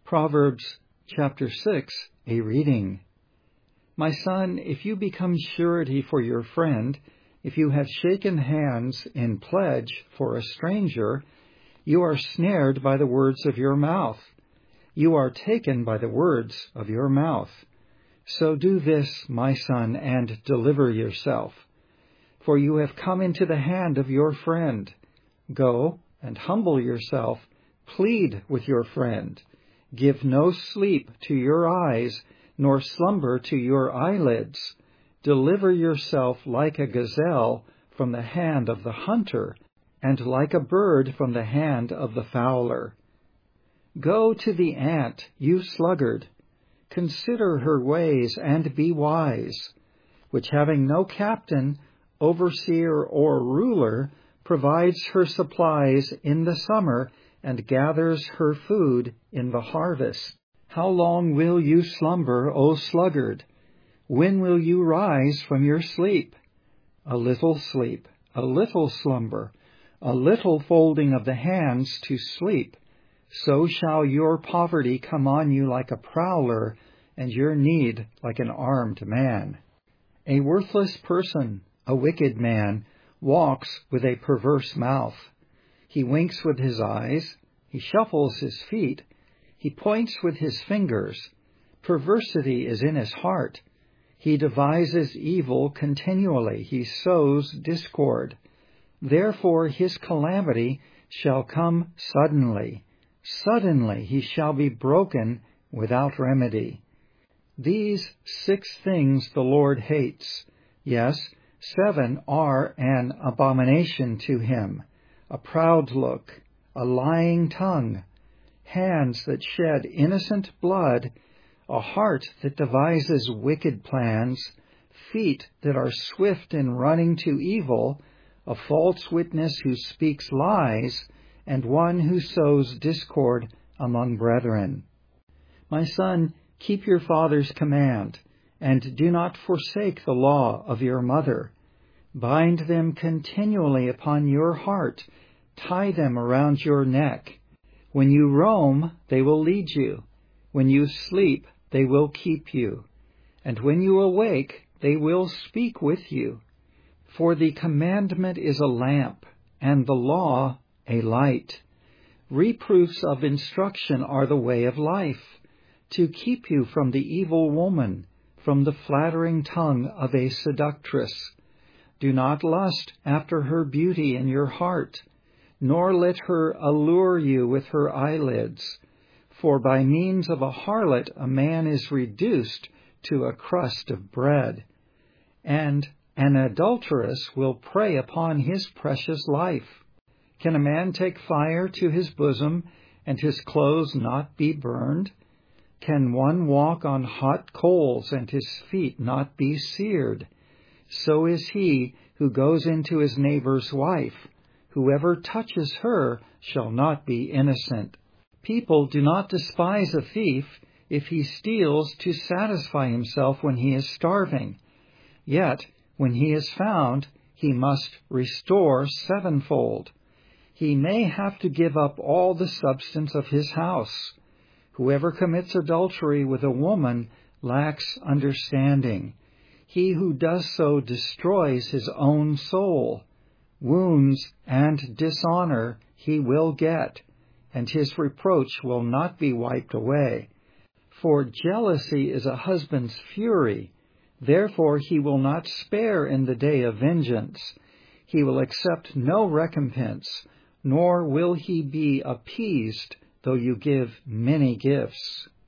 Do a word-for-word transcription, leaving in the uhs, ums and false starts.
Proverbs chapter six, a reading. My son, if you become surety for your friend, if you have shaken hands in pledge for a stranger, you are snared by the words of your mouth. You are taken by the words of your mouth. So do this, my son, and deliver yourself. For you have come into the hand of your friend. Go and humble yourself. Plead with your friend. Give no sleep to your eyes, nor slumber to your eyelids. Deliver yourself like a gazelle from the hand of the hunter, and like a bird from the hand of the fowler. Go to the ant, you sluggard. Consider her ways and be wise, which having no captain, overseer, or ruler, provides her supplies in the summer, and gathers her food in the harvest. How long will you slumber, O sluggard? When will you rise from your sleep? A little sleep, a little slumber, a little folding of the hands to sleep. So shall your poverty come on you like a prowler, and your need like an armed man. A worthless person, a wicked man, walks with a perverse mouth. He winks with his eyes, he shuffles his feet, he points with his fingers. Perversity is in his heart. He devises evil continually, he sows discord. Therefore his calamity shall come suddenly. Suddenly he shall be broken without remedy. These six things the Lord hates. Yes, seven are an abomination to him: a proud look, a lying tongue, hands that shed innocent blood, a heart that devises wicked plans, feet that are swift in running to evil, a false witness who speaks lies, and one who sows discord among brethren. My son, keep your father's command, and do not forsake the law of your mother. Bind them continually upon your heart, tie them around your neck. When you roam, they will lead you. When you sleep, they will keep you. And when you awake, they will speak with you. For the commandment is a lamp, and the law a light. Reproofs of instruction are the way of life, to keep you from the evil woman, from the flattering tongue of a seductress. Do not lust after her beauty in your heart, nor let her allure you with her eyelids. For by means of a harlot a man is reduced to a crust of bread, and an adulteress will prey upon his precious life. Can a man take fire to his bosom, and his clothes not be burned? Can one walk on hot coals, and his feet not be seared? So is he who goes into his neighbor's wife. Whoever touches her shall not be innocent. People do not despise a thief if he steals to satisfy himself when he is starving. Yet, when he is found, he must restore sevenfold. He may have to give up all the substance of his house. Whoever commits adultery with a woman lacks understanding. He who does so destroys his own soul. Wounds and dishonor he will get, and his reproach will not be wiped away. For jealousy is a husband's fury. Therefore he will not spare in the day of vengeance. He will accept no recompense, nor will he be appeased, though you give many gifts.